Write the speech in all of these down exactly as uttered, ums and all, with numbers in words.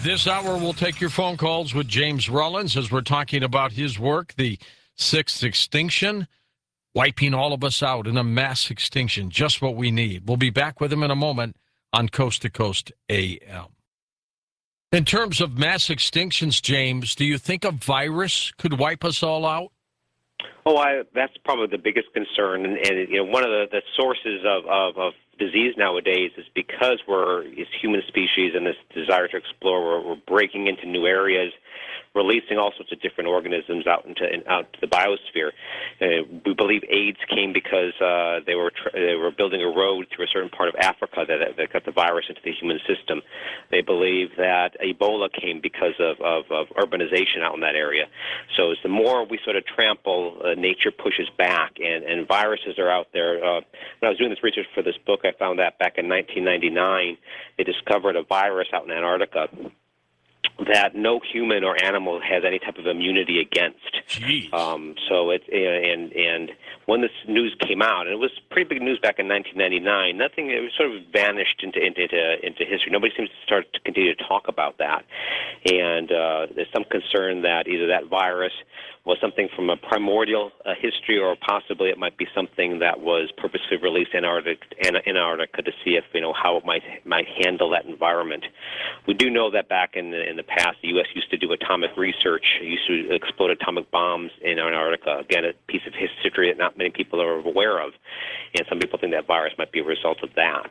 This hour, we'll take your phone calls with James Rollins as we're talking about his work, the sixth extinction, wiping all of us out in a mass extinction, just what we need. We'll be back with him in a moment on Coast to Coast A M. In terms of mass extinctions, James, do you think a virus could wipe us all out? Oh, I, that's probably the biggest concern, and, and you know, one of the, the sources of, of, of disease nowadays is because we're as human species and this desire to explore, we're, we're breaking into new areas, releasing all sorts of different organisms out into out to the biosphere. Uh, we believe AIDS came because uh, they were tr- they were building a road through a certain part of Africa that, that got the virus into the human system. They believe that Ebola came because of, of, of urbanization out in that area. So as the more we sort of trample, uh, nature pushes back, and, and viruses are out there. Uh, when I was doing this research for this book, I found that back in nineteen ninety-nine, they discovered a virus out in Antarctica that no human or animal has any type of immunity against. Jeez. Um, so it and and when this news came out, and it was pretty big news back in nineteen ninety-nine, nothing it was sort of vanished into into into history. Nobody seems to start to continue to talk about that, and uh, there's some concern that either that virus was something from a primordial uh, history, or possibly it might be something that was purposely released in Antarctica, in Antarctica to see if you know how it might might handle that environment. We do know that back in the, in the past, the U S used to do atomic research, used to explode atomic bombs in Antarctica. Again, a piece of history that not many people are aware of, and some people think that virus might be a result of that.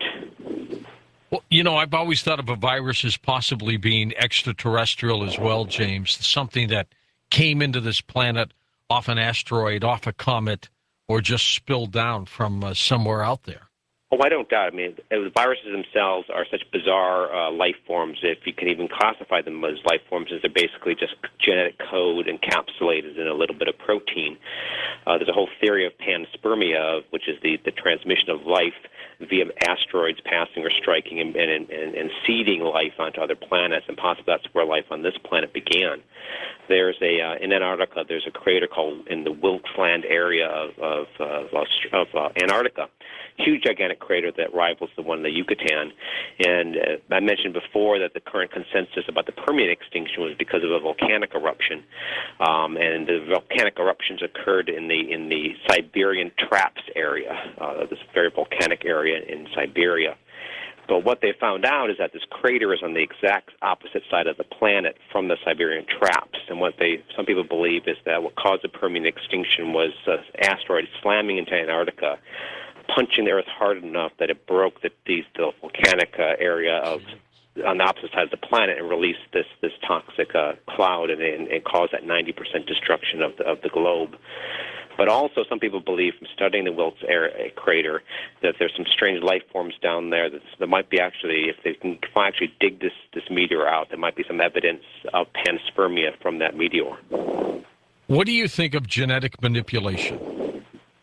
Well, you know, I've always thought of a virus as possibly being extraterrestrial as well, James, something that came into this planet off an asteroid, off a comet, or just spilled down from uh, somewhere out there. Oh, I don't doubt. I mean, the viruses themselves are such bizarre uh, life forms, if you can even classify them as life forms, as they're basically just genetic code encapsulated in a little bit of protein. Uh, there's a whole theory of panspermia, which is the, the transmission of life via asteroids passing or striking and, and, and, and seeding life onto other planets, and possibly that's where life on this planet began. There's a uh, in Antarctica, there's a crater called in the Wilkes-Land area of of, uh, of uh, Antarctica, huge gigantic crater that rivals the one in the Yucatan. And uh, I mentioned before that the current consensus about the Permian extinction was because of a volcanic eruption, um, and the volcanic eruptions occurred in the in the Siberian Traps area, uh, this very volcanic area in Siberia. But what they found out is that this crater is on the exact opposite side of the planet from the Siberian Traps. And what they, some people believe is that what caused the Permian extinction was an asteroid slamming into Antarctica, punching the Earth hard enough that it broke the, these, the volcanic uh, area of on the opposite side of the planet and released this this toxic uh, cloud and, and, and caused that ninety percent destruction of the, of the globe. But also, some people believe from studying the Wilkes area, crater that there's some strange life forms down there. That there might be actually, if they can actually dig this, this meteor out, there might be some evidence of panspermia from that meteor. What do you think of genetic manipulation?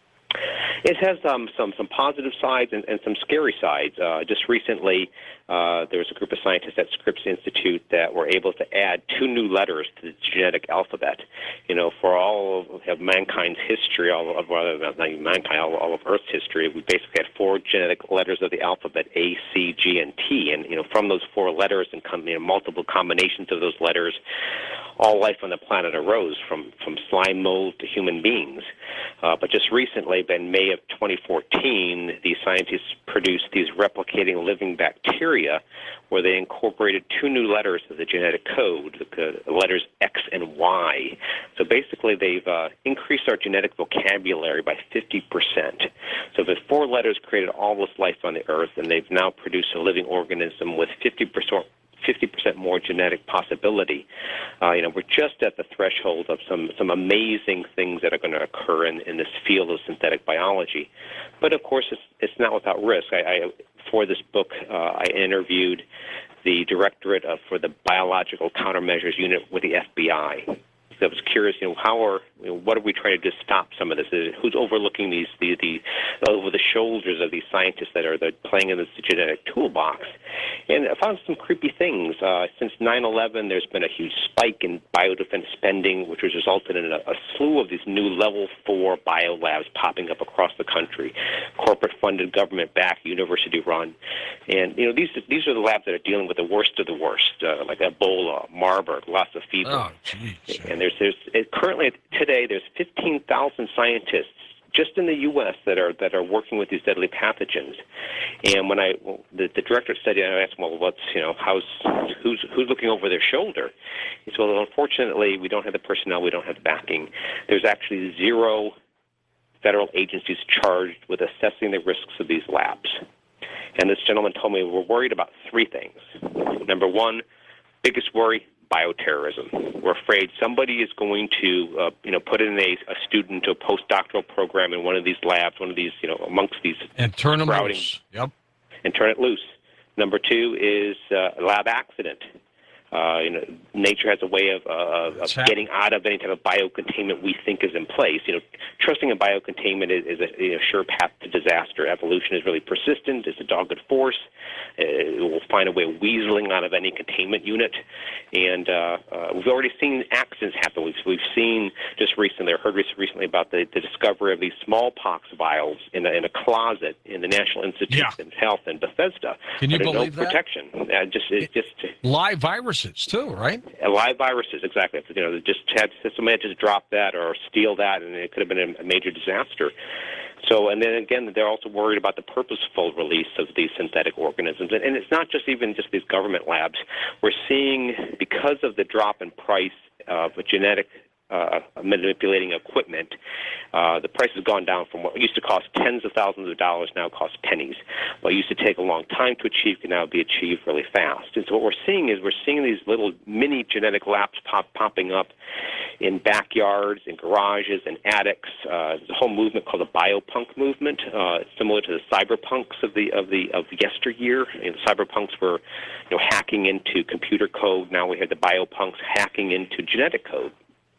It has um, some some positive sides and, and some scary sides. Uh, just recently, uh, there was a group of scientists at Scripps Institute that were able to add two new letters to the genetic alphabet. You know, for all of, of mankind's history, all of well, not even mankind, all, all of Earth's history, we basically had four genetic letters of the alphabet: A, C, G, and T. And you know, from those four letters and com- you know, multiple combinations of those letters, all life on the planet arose, from from slime mold to human beings. Uh, but just recently, in May of twenty fourteen, the scientists produced these replicating living bacteria where they incorporated two new letters of the genetic code, the letters X and Y. So basically, they've uh, increased our genetic vocabulary by fifty percent. So the four letters created all this life on the Earth, and they've now produced a living organism with fifty percent fifty percent more genetic possibility. Uh, you know, we're just at the threshold of some, some amazing things that are going to occur in, in this field of synthetic biology. But of course, it's, it's not without risk. I, I, for this book, uh, I interviewed the Directorate of, for the Biological Countermeasures Unit with the F B I. I was curious, you know, how are, you know, what are we trying to do to stop some of this? Who's overlooking these, the, the, over the shoulders of these scientists that are playing in this genetic toolbox? And I found some creepy things. Uh, since nine eleven, there's been a huge spike in biodefense spending, which has resulted in a, a slew of these new level four biolabs popping up across the country, corporate-funded, government-backed, university-run. And, you know, these these are the labs that are dealing with the worst of the worst, uh, like Ebola, Marburg, Lassa fever. Oh, geez. And there's, there's it, currently, today, there's fifteen thousand scientists just in the U S that are that are working with these deadly pathogens. And when I well, the, the director study, I asked him, well, what's you know how's who's who's looking over their shoulder? He said, well, unfortunately, we don't have the personnel, we don't have the backing. There's actually zero federal agencies charged with assessing the risks of these labs. And this gentleman told me we're worried about three things. Number one, biggest worry, bioterrorism. We're afraid somebody is going to, uh, you know, put in a, a student to a postdoctoral program in one of these labs, one of these, you know, amongst these and turn them sprouting, loose. Yep. and turn it loose. Number two is uh, a lab accident. Uh, you know, nature has a way of, uh, of getting out of any type of biocontainment we think is in place. You know, trusting in biocontainment is, is a you know, sure path to disaster. Evolution is really persistent. It's a dogged force. Uh, it will find a way of weaseling out of any containment unit. And uh, uh, we've already seen accidents happen. We've, we've seen just recently, or heard recently about the, the discovery of these smallpox vials in a, in a closet in the National Institute yeah. of Health in Bethesda. Can you but believe no that? protection. Uh, just, it's just live viruses too, right? Live viruses, exactly. You know, just had somebody had just drop that or steal that, and it could have been a major disaster. So, and then again, they're also worried about the purposeful release of these synthetic organisms. And it's not just even just these government labs. We're seeing, because of the drop in price of genetic uh, manipulating equipment, uh, the price has gone down from what used to cost tens of thousands of dollars, now costs pennies. What used to take a long time to achieve can now be achieved really fast. And so what we're seeing is we're seeing these little mini genetic labs pop, popping up in backyards, in garages, in attics. Uh, there's a whole movement called the biopunk movement. Uh, it's similar to the cyberpunks of the of the of yesteryear. You know, the cyberpunks were, you know, hacking into computer code. Now we have the biopunks hacking into genetic code.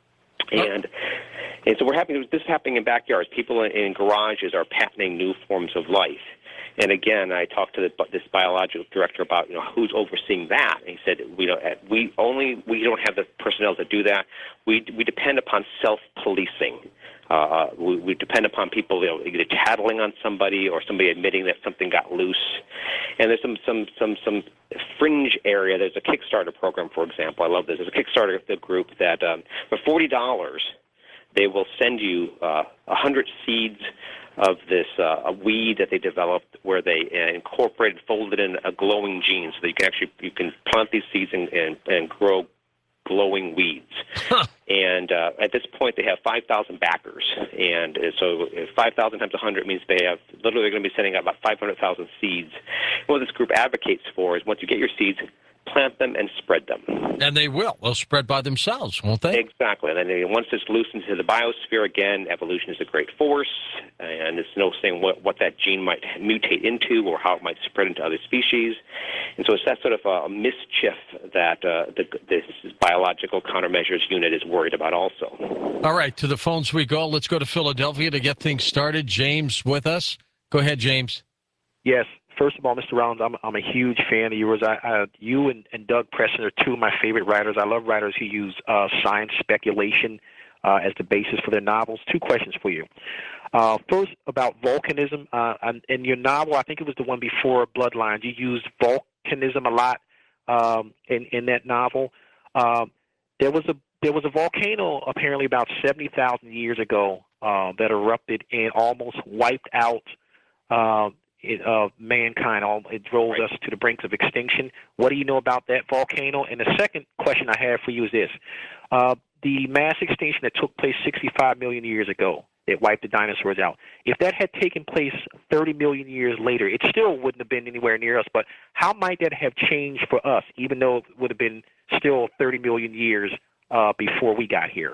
And and so we're having this is happening in backyards. People in, in garages are patenting new forms of life. And again, I talked to the, this biological director about you know who's overseeing that. And he said we don't we only we don't have the personnel to do that. We we depend upon self-policing. Uh, we, we depend upon people you know, either tattling on somebody or somebody admitting that something got loose. And there's some some some some fringe area. There's a Kickstarter program, for example. I love this. There's a Kickstarter group that um, for forty dollars they will send you uh, one hundred seeds of this uh, a weed that they developed, where they uh, incorporated, folded in a glowing gene, so that you can actually you can plant these seeds and and, and grow glowing weeds. Huh. And uh, at this point, they have five thousand backers. And uh, so five thousand times one hundred means they have literally they're going to be sending out about five hundred thousand seeds. And what this group advocates for is once you get your seeds, plant them and spread them. And they will. They'll spread by themselves, won't they? Exactly. And then once it's loosed into the biosphere, again, evolution is a great force, and there's no saying what, what that gene might mutate into or how it might spread into other species. And so it's that sort of a mischief that uh, the, this biological countermeasures unit is worried about also. All right, to the phones we go. Let's go to Philadelphia to get things started. James with us. Go ahead, James. Yes. First of all, Mister Rollins, I'm, I'm a huge fan of yours. I, I, you and, and Doug Preston are two of my favorite writers. I love writers who use uh, science speculation uh, as the basis for their novels. Two questions for you. Uh, first, about volcanism. Uh, in your novel, I think it was the one before Bloodlines, you used volcanism a lot um, in, in that novel. Um, there was a there was a volcano apparently about seventy thousand years ago uh, that erupted and almost wiped out uh, It, uh, mankind. All, it drove Right. us to the brink of extinction. What do you know about that volcano? And the second question I have for you is this. Uh, the mass extinction that took place sixty-five million years ago, that wiped the dinosaurs out, if that had taken place thirty million years later, it still wouldn't have been anywhere near us, but how might that have changed for us, even though it would have been still thirty million years uh, before we got here?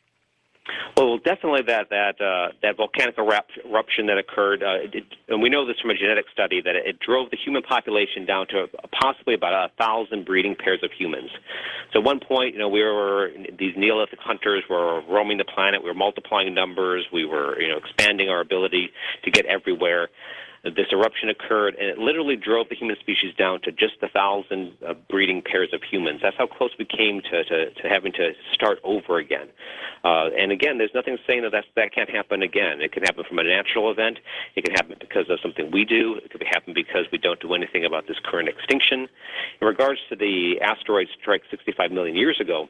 Well, definitely that that uh, that volcanic erupt- eruption that occurred, uh, it, and we know this from a genetic study, that it, it drove the human population down to possibly about a thousand breeding pairs of humans. So at one point, you know, we were these Neolithic hunters were roaming the planet. We were multiplying numbers. We were, you know, expanding our ability to get everywhere. this eruption occurred, and it literally drove the human species down to just a thousand uh, breeding pairs of humans. That's how close we came to, to, to having to start over again. Uh, and again, there's nothing saying that that's, that can't happen again. It can happen from a natural event. It can happen because of something we do. It could happen because we don't do anything about this current extinction. In regards to the asteroid strike sixty-five million years ago,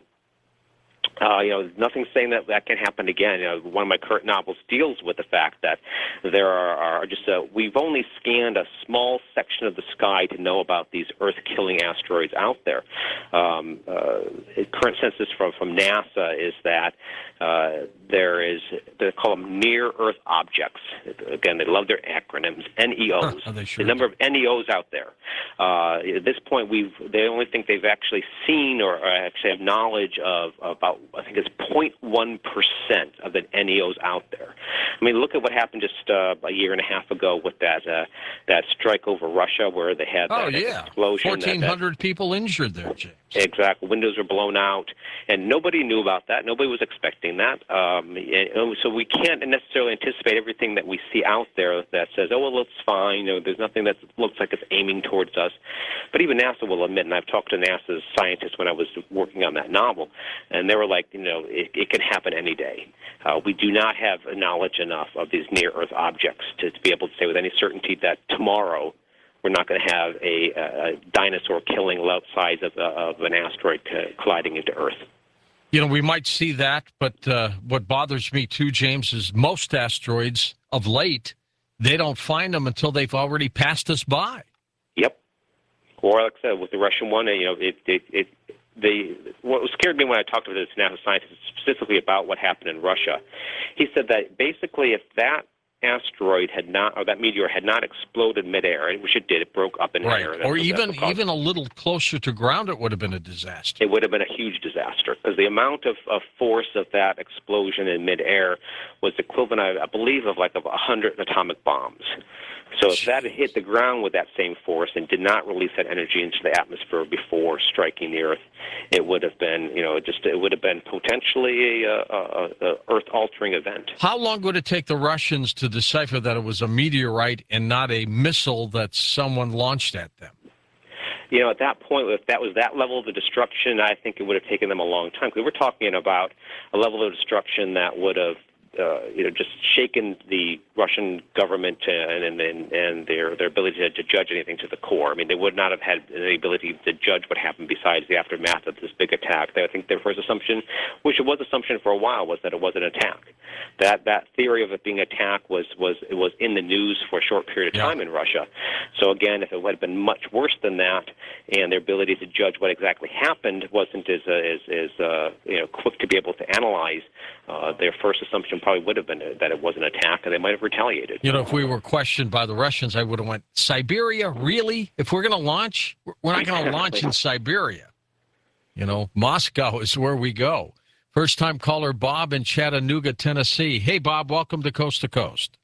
Uh, you know, nothing saying that that can happen again. You know, one of my current novels deals with the fact that there are, are just a, we've only scanned a small section of the sky to know about these Earth-killing asteroids out there. Um, uh, current census from from NASA is that uh, there is, they call them near-Earth objects. Again, they love their acronyms, N E Os. Huh, they sure the number do. of N E Os out there. Uh, at this point, we've they only think they've actually seen or, or actually have knowledge of about, I think it's zero point one percent of the N E Os out there. I mean, look at what happened just uh, a year and a half ago with that uh, that strike over Russia, where they had Oh, that yeah. explosion. fourteen hundred people injured there, James. Exactly. Windows were blown out, and nobody knew about that. Nobody was expecting that. Um, and so we can't necessarily anticipate everything that we see out there that says, oh, well, it's fine. You know, there's nothing that looks like it's aiming towards us. But even NASA will admit, and I've talked to NASA's scientists when I was working on that novel, and they were like, you know, it, it can happen any day. Uh, we do not have knowledge enough of these near-Earth objects to, to be able to say with any certainty that tomorrow we're not going to have a, a dinosaur killing size of, uh, of an asteroid colliding into Earth. You know, we might see that, but uh, what bothers me too, James, is most asteroids of late, they don't find them until they've already passed us by. Yep. Or, like I said, with the Russian one, you know, it, it, it the what scared me when I talked to this NASA scientist specifically about what happened in Russia, he said that basically if that asteroid had not, or that meteor had not exploded midair, which it did, it broke up in Right. air. Or even even a little closer to ground, it would have been a disaster. It would have been a huge disaster because the amount of, of force of that explosion in midair was equivalent, I, I believe, of like of a hundred atomic bombs. So if that had hit the ground with that same force and did not release that energy into the atmosphere before striking the Earth, it would have been, you know, just it would have been potentially a, a, a Earth-altering event. How long would it take the Russians to decipher that it was a meteorite and not a missile that someone launched at them? You know, at that point, if that was that level of the destruction, I think it would have taken them a long time. Because we're talking about a level of destruction that would have Uh, you know, just shaken the Russian government and and, and their their ability to, to judge anything to the core. I mean, they would not have had the ability to judge what happened besides the aftermath of this big attack. I think their first assumption, which it was assumption for a while, was that it was an attack. That that theory of it being an attack was was it was in the news for a short period of time yeah. in Russia. So again, if it had been much worse than that, and their ability to judge what exactly happened wasn't as uh, as, as uh, you know quick to be able to analyze, uh, their first assumption probably would have been that it was an attack, and they might have retaliated. You know, if we were questioned by the Russians, I would have went, Siberia, really? If we're going to launch, we're not going to launch in Siberia. You know, Moscow is where we go. First-time caller Bob in Chattanooga, Tennessee. Hey, Bob, welcome to Coast to Coast.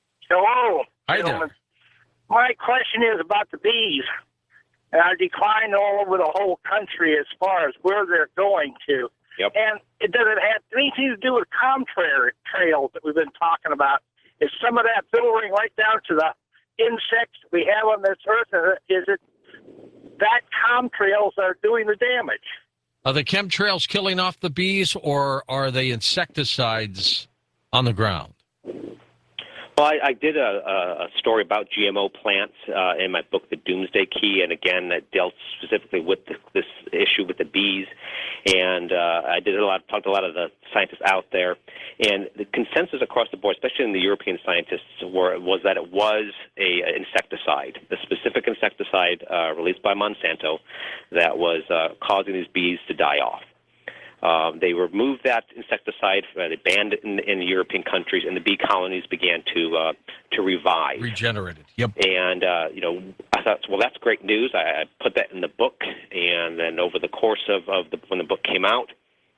Hello. Hi gentlemen. there. My question is about the bees. And I decline all over the whole country as far as where they're going to. Yep. And it doesn't have anything to do with contrails that we've been talking about. Is some of that filtering right down to the insects we have on this earth? Or is it that contrails that are doing the damage? Are the chemtrails killing off the bees, or are they insecticides on the ground? Well, I, I did a, a story about G M O plants uh, in my book, The Doomsday Key, and again, that dealt specifically with the, this issue with the bees. And uh, I did a lot, talked to a lot of the scientists out there, and the consensus across the board, especially in the European scientists, were was that it was a, a insecticide, the specific insecticide uh, released by Monsanto that was uh, causing these bees to die off. Um, they removed that insecticide. Uh, they banned it in, in the European countries, and the bee colonies began to uh, to revive. Regenerated. Yep. And uh, you know, I thought, well, that's great news. I, I put that in the book, and then over the course of, of the, when the book came out,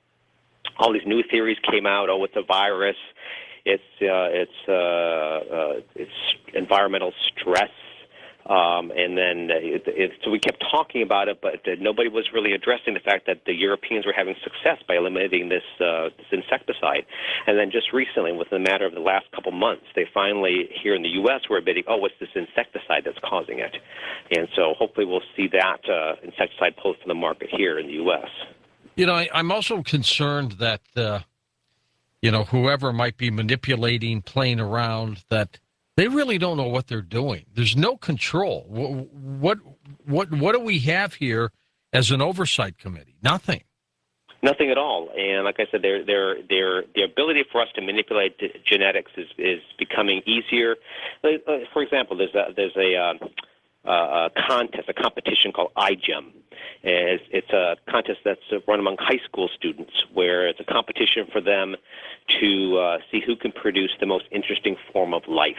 all these new theories came out. Oh, it's a virus. It's uh, it's uh, uh, it's environmental stress. Um, and then uh, it, it, so we kept talking about it, but uh, nobody was really addressing the fact that the Europeans were having success by eliminating this, uh, this insecticide. And then just recently, within a matter of the last couple months, they finally, here in the U S, were admitting, oh, it's this insecticide that's causing it. And so hopefully we'll see that uh, insecticide pulled from the market here in the U S. You know, I, I'm also concerned that, uh, you know, whoever might be manipulating, playing around, that they really don't know what they're doing. There's no control. What what what do we have here as an oversight committee? Nothing. Nothing at all. And like I said, their their their the ability for us to manipulate d- genetics is, is becoming easier. For example, there's a there's a, uh, a contest, a competition called iGEM. It's, it's a contest that's run among high school students, where it's a competition for them to uh, see who can produce the most interesting form of life.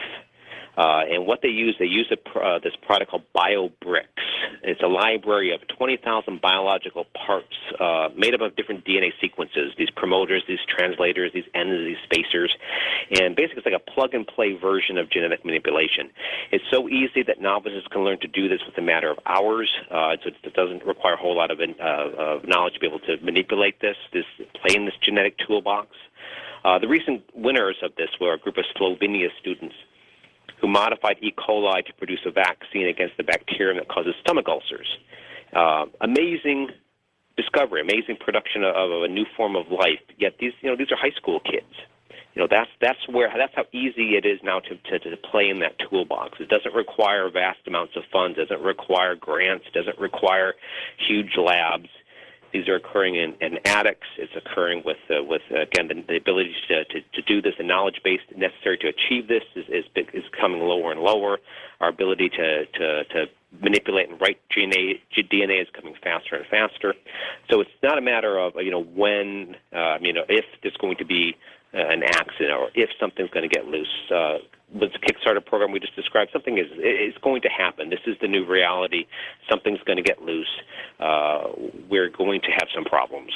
Uh, and what they use, they use a, uh, this product called BioBricks. It's a library of twenty thousand biological parts uh, made up of different D N A sequences, these promoters, these translators, these ends, these spacers. And basically it's like a plug-and-play version of genetic manipulation. It's so easy that novices can learn to do this within a matter of hours. Uh, so it doesn't require a whole lot of, uh, of knowledge to be able to manipulate this, this play in this genetic toolbox. Uh, the recent winners of this were a group of Slovenia students who modified E. coli to produce a vaccine against the bacterium that causes stomach ulcers. Uh, amazing discovery, amazing production of, of a new form of life. Yet these, you know, these are high school kids. You know, that's that's where that's how easy it is now to, to, to play in that toolbox. It doesn't require vast amounts of funds. Doesn't require grants. Doesn't require huge labs. These are occurring in, in attics. It's occurring with, uh, with uh, again, the, the ability to, to, to do this, the knowledge base necessary to achieve this is, is, is coming lower and lower. Our ability to, to, to manipulate and write D N A, D N A is coming faster and faster. So it's not a matter of, you know, when, uh, you know, if there's going to be uh, an accident or if something's going to get loose. Uh, with the Kickstarter program we just described, something is is going to happen. This is the new reality. Something's going to get loose. Uh, we're going to have some problems.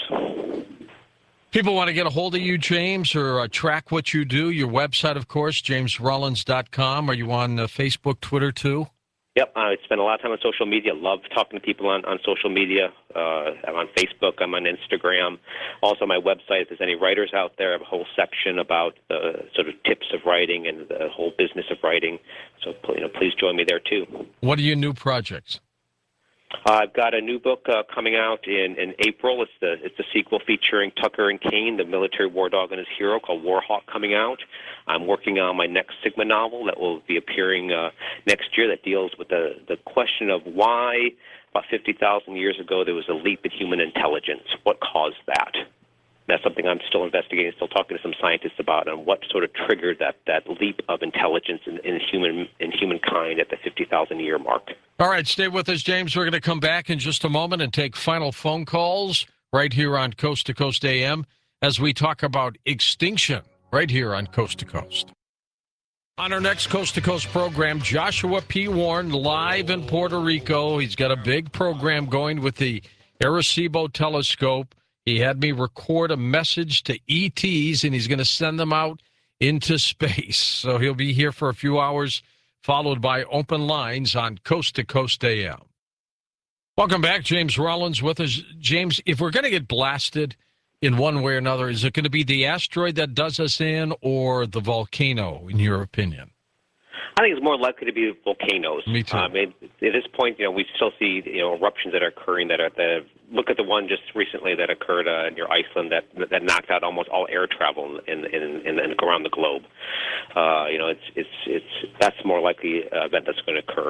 People want to get a hold of you, James, or uh, track what you do. Your website, of course, james rollins dot com. Are you on uh, Facebook, Twitter, too? Yep, I spend a lot of time on social media. Love talking to people on, on social media. Uh, I'm on Facebook. I'm on Instagram. Also, my website, if there's any writers out there, I have a whole section about the sort of tips of writing and the whole business of writing. So, you know, please join me there, too. What are your new projects? Uh, I've got a new book uh, coming out in, in April. It's the it's the sequel featuring Tucker and Kane, the military war dog and his hero, called Warhawk, coming out. I'm working on my next Sigma novel that will be appearing uh, next year that deals with the, the question of why, about fifty thousand years ago, there was a leap in human intelligence. What caused that? That's something I'm still investigating, still talking to some scientists about, and what sort of triggered that, that leap of intelligence in, in human in humankind at the fifty thousand year mark. All right, stay with us, James. We're going to come back in just a moment and take final phone calls right here on Coast to Coast A M as we talk about extinction right here on Coast to Coast. On our next Coast to Coast program, Joshua P. Warren live in Puerto Rico. He's got a big program going with the Arecibo telescope. He had me record a message to E Ts, and he's going to send them out into space. So he'll be here for a few hours, followed by open lines on Coast to Coast A M. Welcome back. James Rollins with us. James, if we're going to get blasted in one way or another, is it going to be the asteroid that does us in or the volcano, in your opinion? I think it's more likely to be volcanoes. Me too. Um, it, at this point, you know, we still see, you know, eruptions that are occurring that are the look at the one just recently that occurred uh, near Iceland that that knocked out almost all air travel in in, in, in around the globe. Uh, you know, it's it's it's that's more likely uh, event that's going to occur.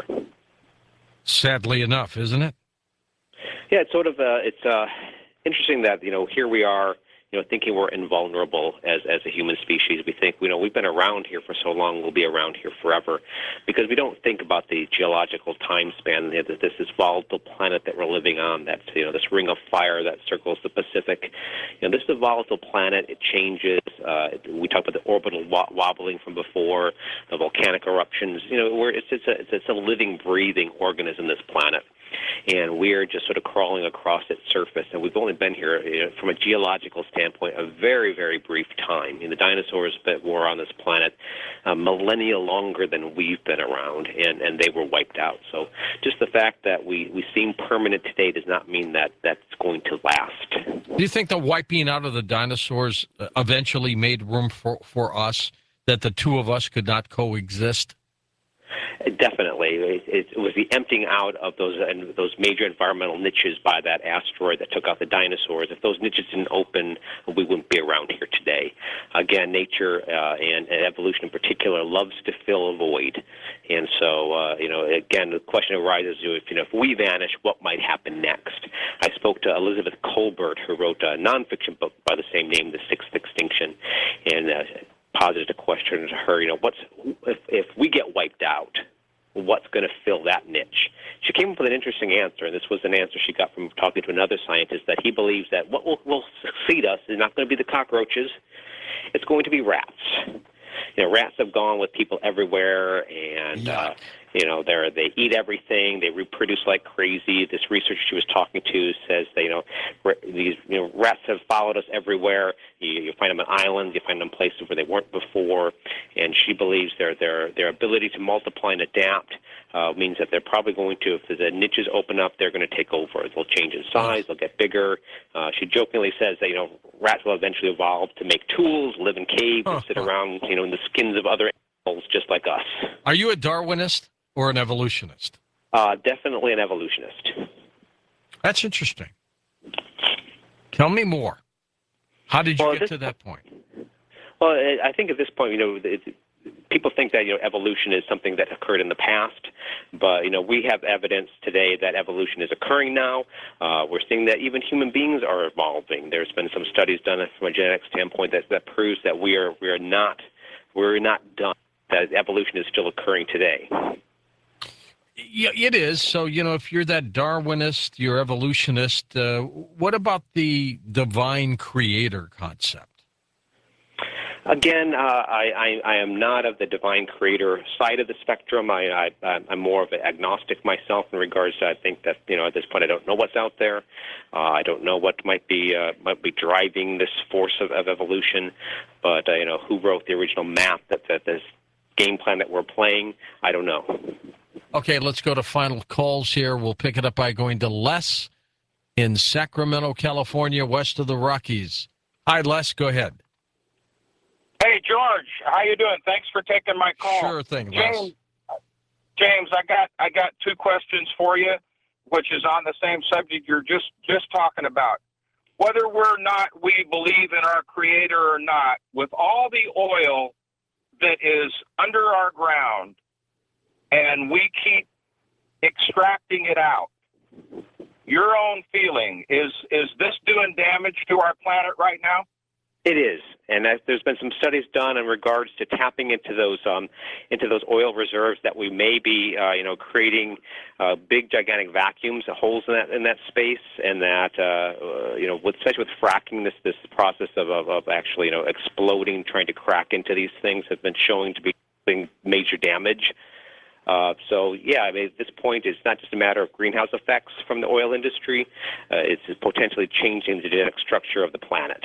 Sadly enough, isn't it? Yeah, it's sort of uh, it's uh, interesting that, you know, here we are, you know, thinking we're invulnerable as as a human species. We think, you know, we've been around here for so long, we'll be around here forever, because we don't think about the geological time span. You know, this this volatile planet that we're living on, that, you know, this ring of fire that circles the Pacific. You know, this is a volatile planet. It changes. Uh, we talked about the orbital wo- wobbling from before, the volcanic eruptions. You know, we're, it's it's a it's, it's a living, breathing organism, this planet. and we're just sort of crawling across its surface. And we've only been here, you know, from a geological standpoint, a very, very brief time. You know, the dinosaurs were on this planet a millennia longer than we've been around, and, and they were wiped out. So just the fact that we, we seem permanent today does not mean that that's going to last. Do you think the wiping out of the dinosaurs eventually made room for, for us, that the two of us could not coexist? Definitely. It, it was the emptying out of those uh, those major environmental niches by that asteroid that took out the dinosaurs. If those niches didn't open, we wouldn't be around here today. Again, nature uh, and, and evolution in particular loves to fill a void. And so, uh, you know, again, the question arises, if, you know, if we vanish, what might happen next? I spoke to Elizabeth Colbert, who wrote a nonfiction book by the same name, The Sixth Extinction, and uh, posited a question to her, you know, what's if, if we get wiped out, what's going to fill that niche? She came up with an interesting answer, and this was an answer she got from talking to another scientist, that he believes that what will, will succeed us is not going to be the cockroaches, it's going to be rats. You know, rats have gone with people everywhere, and uh, you know, they they eat everything. They reproduce like crazy. This researcher she was talking to says that, you know, these you know rats have followed us everywhere. You, you find them on islands. You find them places where they weren't before. And she believes their their their ability to multiply and adapt uh, means that they're probably going to, if the niches open up, they're going to take over. They'll change in size. They'll get bigger. Uh, she jokingly says that, you know, rats will eventually evolve to make tools, live in caves, and sit around, you know, in the skins of other animals just like us. Are you a Darwinist or an evolutionist? Uh, definitely an evolutionist. That's interesting. Tell me more. How did you well, get this, to that point? Well, I think at this point, you know, it's, people think that, you know, evolution is something that occurred in the past, but, you know, we have evidence today that evolution is occurring now. Uh, we're seeing that even human beings are evolving. There's been some studies done from a genetic standpoint that, that proves that we are we are not we're not done. That evolution is still occurring today. Yeah, it is. So, you know, if you're that Darwinist, you're evolutionist, uh, what about the divine creator concept? Again, uh, I, I, I am not of the divine creator side of the spectrum. I, I, I'm more of an agnostic myself in regards to, I think that, you know, at this point I don't know what's out there. Uh, I don't know what might be uh, might be driving this force of, of evolution. But, uh, you know, who wrote the original map that, that this game plan that we're playing, I don't know. Okay, let's go to final calls here. We'll pick it up by going to Les in Sacramento, California, west of the Rockies. Hi, Les, go ahead. Hey, George, how you doing? Thanks for taking my call. Sure thing, Les. James, James, I got I got two questions for you, which is on the same subject you're just, just talking about. Whether we're not we believe in our Creator or not, with all the oil that is under our ground, and we keep extracting it out, your own feeling, is is this doing damage to our planet right now? It is, and there's been some studies done in regards to tapping into those um, into those oil reserves that we may be, uh, you know, creating uh, big, gigantic vacuums, holes in that in that space, and that uh, you know, with, especially with fracking, this this process of, of of actually, you know, exploding, trying to crack into these things, has been showing to be doing major damage. Uh, so, yeah, I mean, at this point, it's not just a matter of greenhouse effects from the oil industry. Uh, it's potentially changing the genetic structure of the planet.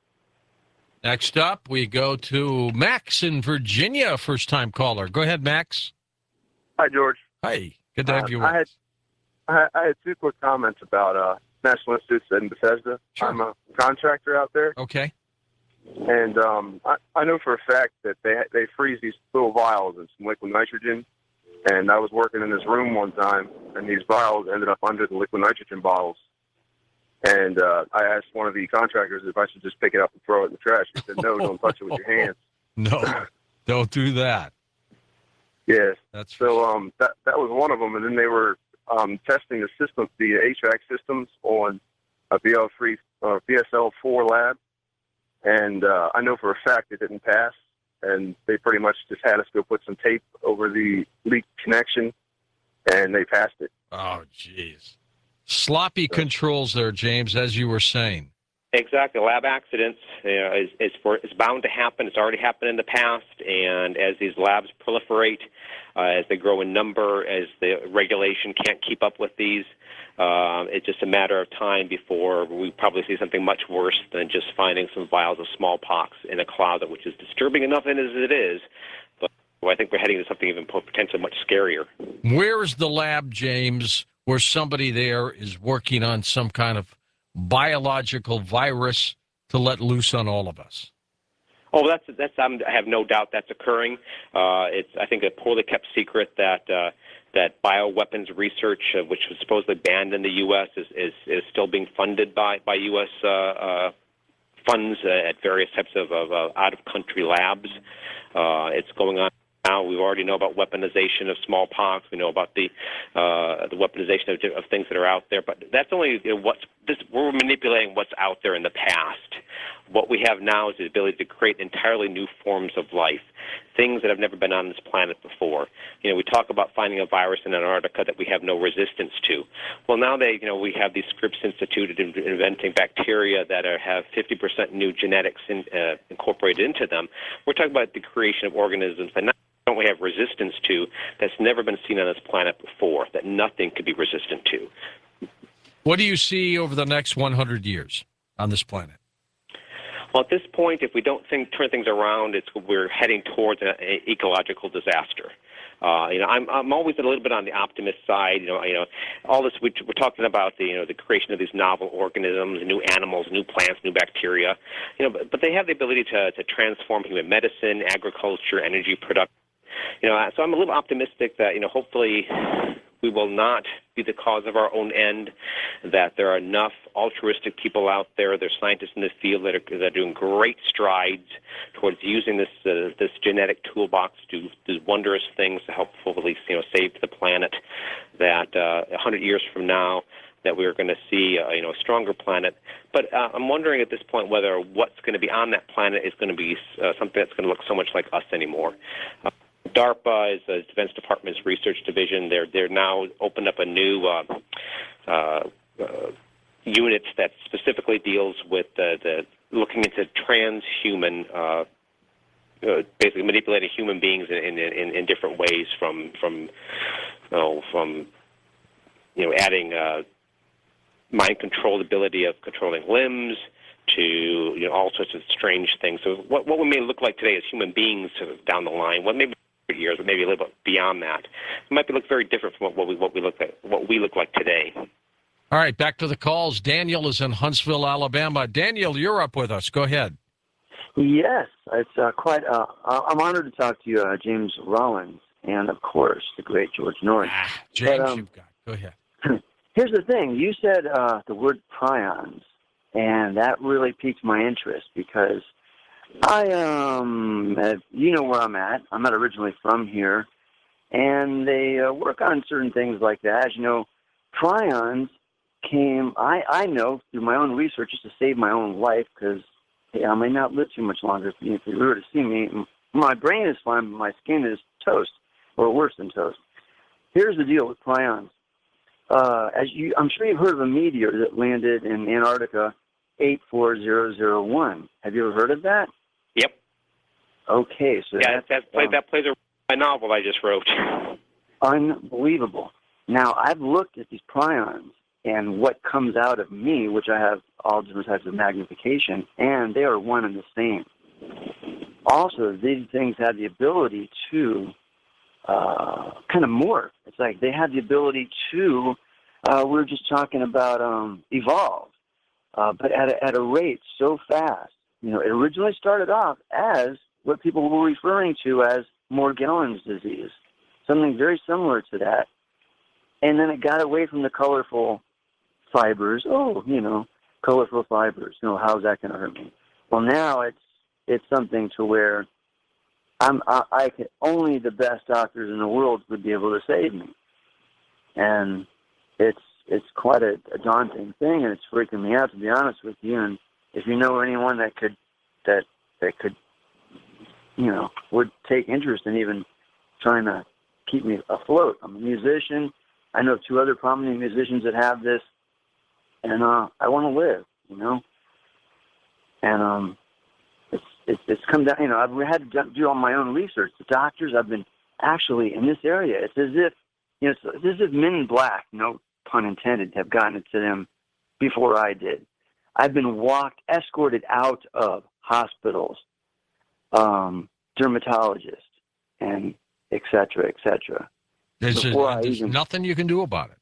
Next up, we go to Max in Virginia, first-time caller. Go ahead, Max. Hi, George. Hi, good to have uh, you with I had, I I had two quick comments about uh, National Institutes in Bethesda. Sure. I'm a contractor out there, Okay. and um, I, I know for a fact that they they freeze these little vials in some liquid nitrogen. And I was working in this room one time, and these vials ended up under the liquid nitrogen bottles. And uh, I asked one of the contractors if I should just pick it up and throw it in the trash. He said, no, don't touch it with your hands. No, don't do that. Yes. That's So um, that that was one of them. And then they were um, testing the system, the H V A C systems on a B L three, uh, B S L four lab. And uh, I know for a fact it didn't pass. And they pretty much just had us go put some tape over the leak connection, and they passed it. Oh, jeez. Sloppy controls there, James, as you were saying. Exactly. Lab accidents you know, is, is, for, is bound to happen. It's already happened in the past, and as these labs proliferate, uh, as they grow in number, as the regulation can't keep up with these, Uh, it's just a matter of time before we probably see something much worse than just finding some vials of smallpox in a closet, which is disturbing enough as it is. But well, I think we're heading to something even potentially much scarier. Where is the lab, James, where somebody there is working on some kind of biological virus to let loose on all of us? Oh, that's that's. I'm, I have no doubt that's occurring. Uh, it's I think a poorly kept secret that uh, that bioweapons research, uh, which was supposedly banned in the U S, is is, is still being funded by by U S Uh, uh, funds uh, at various types of, of uh, out of country labs. Uh, it's going on now. We already know about weaponization of smallpox. We know about the uh, the weaponization of, of things that are out there. But that's only you know, what's this. We're manipulating what's out there in the past. What we have now is the ability to create entirely new forms of life, things that have never been on this planet before. You know, we talk about finding a virus in Antarctica that we have no resistance to. Well, now they, you know, we have these Scripps Institute in, inventing bacteria that are, have fifty percent new genetics in, uh, incorporated into them. We're talking about the creation of organisms that not don't we have resistance to that's never been seen on this planet before, that nothing could be resistant to. What do you see over the next one hundred years on this planet? Well, at this point, if we don't think, turn things around, it's, we're heading towards an ecological disaster. Uh, you know, I'm I'm always a little bit on the optimist side. You know, you know, all this we, we're talking about the you know the creation of these novel organisms, new animals, new plants, new bacteria. You know, but, but they have the ability to to transform human medicine, agriculture, energy production. You know, so I'm a little optimistic that you know hopefully we will not be the cause of our own end, that there are enough altruistic people out there, there's scientists in the field that are, that are doing great strides towards using this uh, this genetic toolbox to do wondrous things to help hopefully you know, save the planet, that uh, one hundred years from now, that we're going to see uh, you know, a stronger planet. But uh, I'm wondering at this point whether what's going to be on that planet is going to be uh, something that's going to look so much like us anymore. Uh, DARPA is the Defense Department's research division. They're they're now opened up a new uh, uh, uh, unit that specifically deals with the, the looking into transhuman, uh, uh, basically manipulating human beings in in, in different ways, from from you know, from you know adding uh, mind control ability of controlling limbs to you know all sorts of strange things. So what what we may look like today as human beings down the line, what maybe years, or maybe a little bit beyond that, it might be look very different from what we what we look like what we look like today. All right, back to the calls. Daniel is in Huntsville, Alabama. Daniel, you're up with us. Go ahead. Yes, it's uh, quite. Uh, I'm honored to talk to you, uh, James Rollins, and of course the great George Norris. Ah, James, but, um, you've got. Go ahead. Here's the thing: you said uh, the word prions, and that really piqued my interest because I um, uh, you know where I'm at. I'm not originally from here, and they uh, work on certain things like that. As you know, prions came. I I know through my own research just to save my own life because hey, I may not live too much longer. If you, if you were to see me, my brain is fine, but my skin is toast, or worse than toast. Here's the deal with prions. Uh, as you, I'm sure you've heard of a meteor that landed in Antarctica, eight four zero zero one. Have you ever heard of that? Yep. Okay, so yeah, that's, that plays um, that plays a novel I just wrote. Unbelievable. Now I've looked at these prions and what comes out of me, which I have all different types of magnification, and they are one and the same. Also, these things have the ability to uh, kind of morph. It's like they have the ability to, uh, we were just talking about um, evolve, uh, but at a, at a rate so fast. You know, it originally started off as what people were referring to as Morgellons disease, something very similar to that. And then it got away from the colorful fibers. Oh, you know, colorful fibers. You know, how's that going to hurt me? Well, now it's it's something to where I'm I, I can only the best doctors in the world would be able to save me, and it's it's quite a, a daunting thing, and it's freaking me out, to be honest with you. And if you know anyone that could that that could you know would take interest in even trying to keep me afloat. I'm a musician. I know two other prominent musicians that have this, and uh, I want to live, you know. And um, it's, it's it's come down. You know, I've had to do all my own research. The doctors, I've been actually in this area. It's as if, you know, it's, it's as if Men in Black, you know, pun intended, have gotten it to them before I did. I've been walked, escorted out of hospitals, um, dermatologists, and et cetera, et cetera. There's, just, there's even, nothing you can do about it.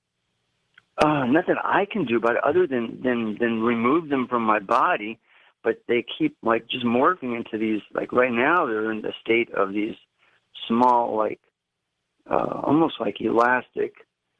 Uh, nothing I can do about it other than, than, than remove them from my body. But they keep, like, just morphing into these, like, right now they're in the state of these small, like, uh, almost like elastic.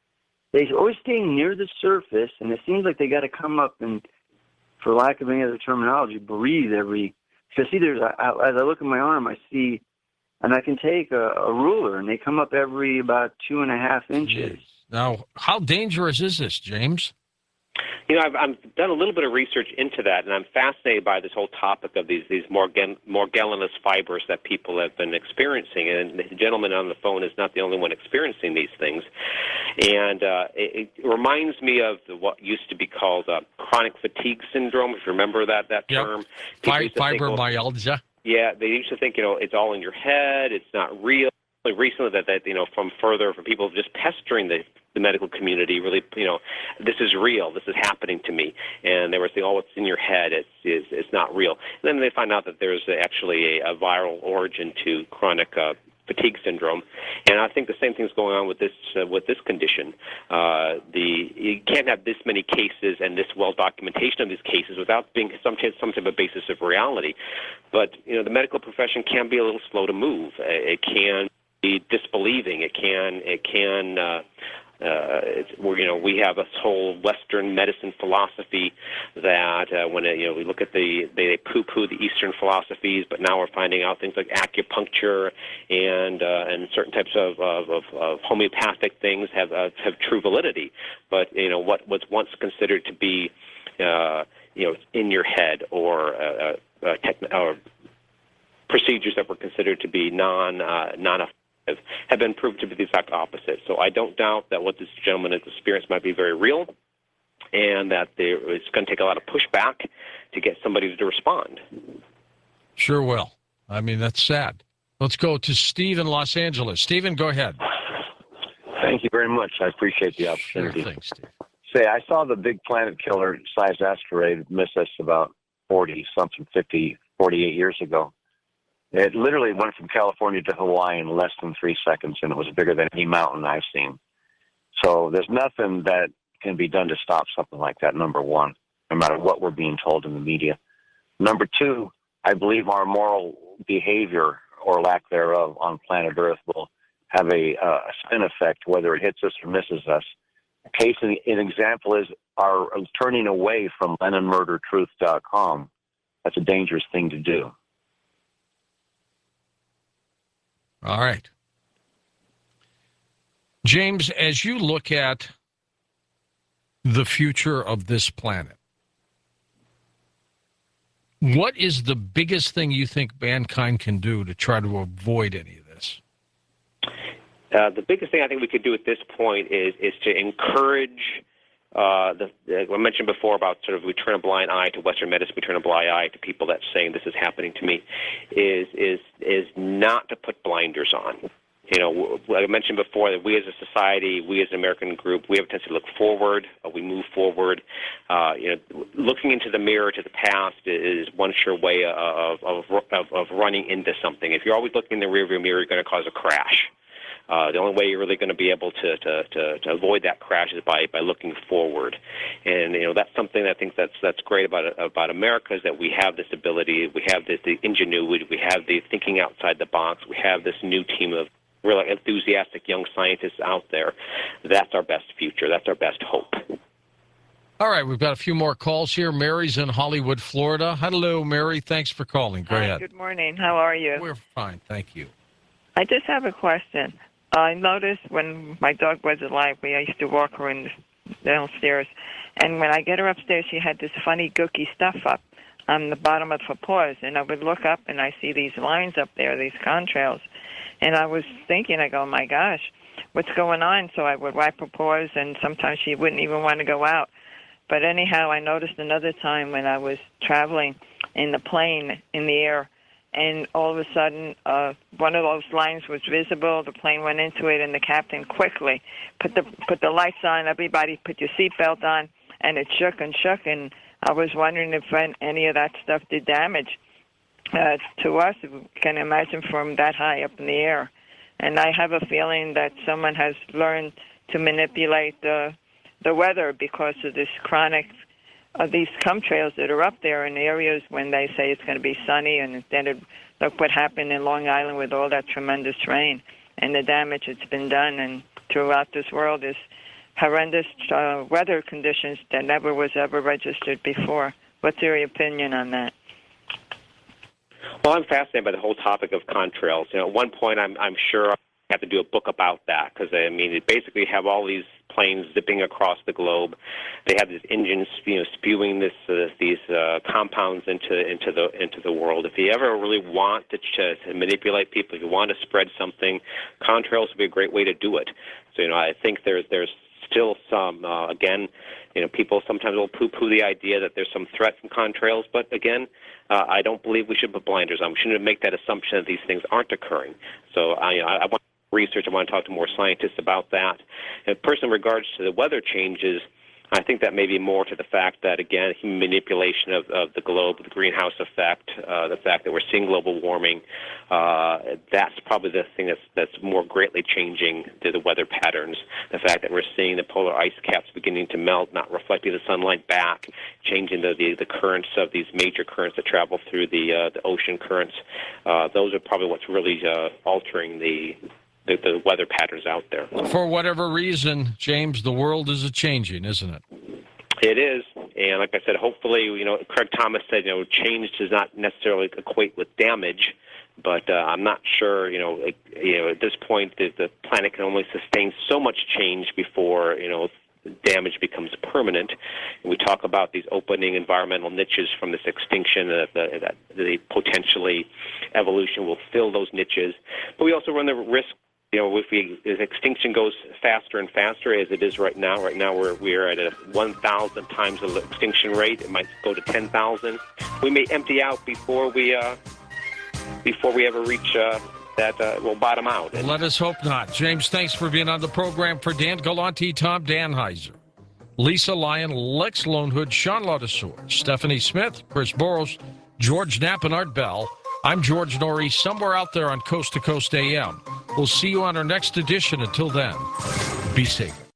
They always stay near the surface, and it seems like they got to come up and, for lack of any other terminology, breathe every, because see, there's, I, as I look at my arm, I see, and I can take a, a ruler, and they come up every about two and a half inches. Jeez. Now, how dangerous is this, James? You know, I've, I've done a little bit of research into that, and I'm fascinated by this whole topic of these these morgan, morgellonous fibers that people have been experiencing. And the gentleman on the phone is not the only one experiencing these things. And uh, it, it reminds me of the, what used to be called uh, chronic fatigue syndrome, if you remember that, that yep. term. Fi- fibromyalgia. Think, well, yeah, they used to think, you know, it's all in your head, it's not real. Recently, that, that you know, from further, from people just pestering the, the medical community, really, you know, this is real, this is happening to me, and they were saying, oh, it's in your head, it's is it's not real. And then they find out that there's actually a, a viral origin to chronic uh, fatigue syndrome, and I think the same thing's going on with this uh, with this condition. Uh, the you can't have this many cases and this well documentation of these cases without being some some type of basis of reality. But you know, the medical profession can be a little slow to move. It can be disbelieving. It can, it can, uh, uh, it's, we're, you know, we have a whole Western medicine philosophy that uh, when, it, you know, we look at the, they poo-poo the Eastern philosophies, but now we're finding out things like acupuncture and, uh, and certain types of, of, of, of homeopathic things have, uh, have true validity. But, you know, what was once considered to be, uh, you know, in your head or, uh, uh, techn- or procedures that were considered to be non, uh, non have been proved to be the exact opposite. So I don't doubt that what this gentleman has experienced might be very real, and that there, it's going to take a lot of pushback to get somebody to respond. Sure will. I mean, that's sad. Let's go to Steve in Los Angeles. Stephen, go ahead. Thank you very much. I appreciate the opportunity. Sure thing, Steve. Say, I saw the big planet killer-sized asteroid miss us about forty-something, fifty, forty-eight years ago. It literally went from California to Hawaii in less than three seconds, and it was bigger than any mountain I've seen. So there's nothing that can be done to stop something like that, number one, no matter what we're being told in the media. Number two, I believe our moral behavior, or lack thereof, on planet Earth will have a, uh, a spin effect, whether it hits us or misses us. A case, an example is our turning away from Lenin Murder Truth dot com. That's a dangerous thing to do. All right. James, as you look at the future of this planet, what is the biggest thing you think mankind can do to try to avoid any of this? Uh, the biggest thing I think we could do at this point is is to encourage uh, the, the I mentioned before about sort of we turn a blind eye to Western medicine, we turn a blind eye to people that saying this is happening to me, is is is not to put blinders on. You know, like I mentioned before, that we as a society, we as an American group, we have a tendency to look forward. Uh, we move forward. Uh, you know, looking into the mirror to the past is one sure way of of, of, of running into something. If you're always looking in the rearview mirror, you're going to cause a crash. Uh, the only way you're really going to be able to, to, to, to avoid that crash is by, by looking forward. And, you know, that's something that I think that's that's great about about America, is that we have this ability, we have this the ingenuity, we have the thinking outside the box, we have this new team of really enthusiastic young scientists out there. That's our best future. That's our best hope. All right, we've got a few more calls here. Mary's in Hollywood, Florida. Hello, Mary. Thanks for calling. Go Hi, ahead. Good morning. How are you? We're fine. Thank you. I just have a question. I noticed when my dog was alive, we used to walk her in downstairs, and when I get her upstairs, she had this funny gooky stuff up on the bottom of her paws, and I would look up, and I see these lines up there, these contrails, and I was thinking, I go, my gosh, what's going on? So I would wipe her paws, and sometimes she wouldn't even want to go out. But anyhow, I noticed another time when I was traveling in the plane in the air, and all of a sudden uh, one of those lines was visible. The plane went into it, and the captain quickly put the put the lights on. Everybody put your seatbelt on, and it shook and shook. And I was wondering if any of that stuff did damage uh, to us. You can imagine from that high up in the air. And I have a feeling that someone has learned to manipulate the the weather because of this chronic of these chemtrails that are up there in areas when they say it's going to be sunny, and then it, look what happened in Long Island with all that tremendous rain and the damage that's been done. And throughout this world is horrendous uh, weather conditions that never was ever registered before. What's your opinion on that? Well, I'm fascinated by the whole topic of contrails. You know, at one point, I'm I'm sure I have to do a book about that because I mean, they basically have all these planes zipping across the globe. They have these engines, you know, spewing this uh, these uh, compounds into into the into the world. If you ever really want to, ch- to manipulate people, if you want to spread something, contrails would be a great way to do it. So, you know, I think there's there's still some uh, again, you know, people sometimes will poo-poo the idea that there's some threat from contrails, but again, uh, I don't believe we should put blinders on. We shouldn't make that assumption that these things aren't occurring. So I, I, I want research. I want to talk to more scientists about that. And personally, in regards to the weather changes, I think that may be more to the fact that, again, human manipulation of, of the globe, the greenhouse effect, uh, the fact that we're seeing global warming, uh, that's probably the thing that's, that's more greatly changing the, the weather patterns. The fact that we're seeing the polar ice caps beginning to melt, not reflecting the sunlight back, changing the, the, the currents of these major currents that travel through the, uh, the ocean currents. Uh, those are probably what's really uh, altering the The, the weather patterns out there. For whatever reason, James, the world is a-changing, isn't it? It is, and like I said, hopefully, you know, Craig Thomas said, you know, change does not necessarily equate with damage, but uh, I'm not sure, you know, it, you know, at this point, the, the planet can only sustain so much change before, you know, damage becomes permanent. And we talk about these opening environmental niches from this extinction, uh, the, that the potentially evolution will fill those niches, but we also run the risk. You know, if we, as extinction goes faster and faster, as it is right now, right now we're we're at a one thousand times the extinction rate. It might go to ten thousand. We may empty out before we uh, before we ever reach uh, that. Uh, we'll bottom out. And let us hope not. James, thanks for being on the program. For Dan Galante, Tom Danheiser, Lisa Lyon, Lex Lonehood, Sean Ladouceur, Stephanie Smith, Chris Boros, George Knapp, and Art Bell. I'm George Norrie, somewhere out there on Coast to Coast A M. We'll see you on our next edition. Until then, be safe.